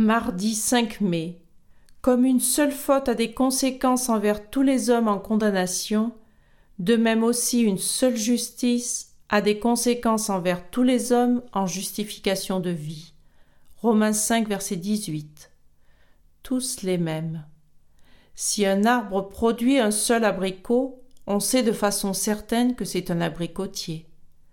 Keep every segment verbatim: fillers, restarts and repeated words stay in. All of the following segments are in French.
Mardi cinq mai. Comme une seule faute a des conséquences envers tous les hommes en condamnation, de même aussi une seule justice a des conséquences envers tous les hommes en justification de vie. Romains cinq, verset dix-huit. Tous les mêmes. Si un arbre produit un seul abricot, on sait de façon certaine que c'est un abricotier.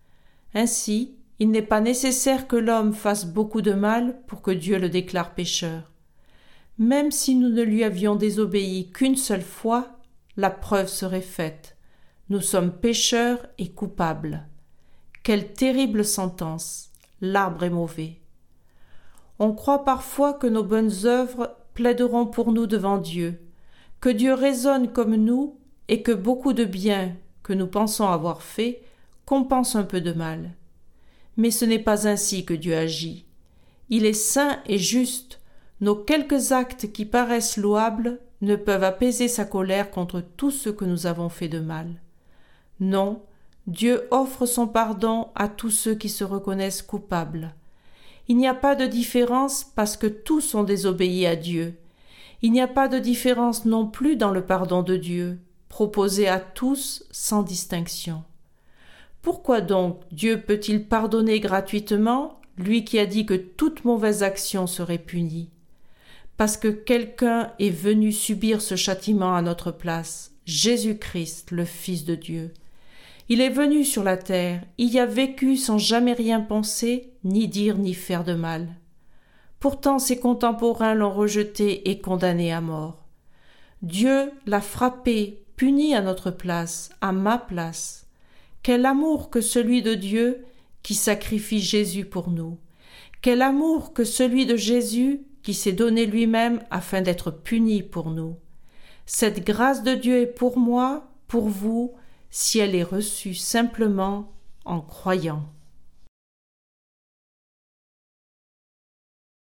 Ainsi, il n'est pas nécessaire que l'homme fasse beaucoup de mal pour que Dieu le déclare pécheur. Même si nous ne lui avions désobéi qu'une seule fois, la preuve serait faite. Nous sommes pécheurs et coupables. Quelle terrible sentence! L'arbre est mauvais. On croit parfois que nos bonnes œuvres plaideront pour nous devant Dieu, que Dieu raisonne comme nous et que beaucoup de bien que nous pensons avoir fait compense un peu de mal. Mais ce n'est pas ainsi que Dieu agit. Il est saint et juste. Nos quelques actes qui paraissent louables ne peuvent apaiser sa colère contre tout ce que nous avons fait de mal. Non, Dieu offre son pardon à tous ceux qui se reconnaissent coupables. Il n'y a pas de différence parce que tous ont désobéi à Dieu. Il n'y a pas de différence non plus dans le pardon de Dieu, proposé à tous sans distinction. Pourquoi donc Dieu peut-il pardonner gratuitement, lui qui a dit que toute mauvaise action serait punie? Parce que quelqu'un est venu subir ce châtiment à notre place, Jésus-Christ, le Fils de Dieu. Il est venu sur la terre, il y a vécu sans jamais rien penser, ni dire ni faire de mal. Pourtant ses contemporains l'ont rejeté et condamné à mort. Dieu l'a frappé, puni à notre place, à ma place. Quel amour que celui de Dieu qui sacrifie Jésus pour nous. Quel amour que celui de Jésus qui s'est donné lui-même afin d'être puni pour nous. Cette grâce de Dieu est pour moi, pour vous, si elle est reçue simplement en croyant.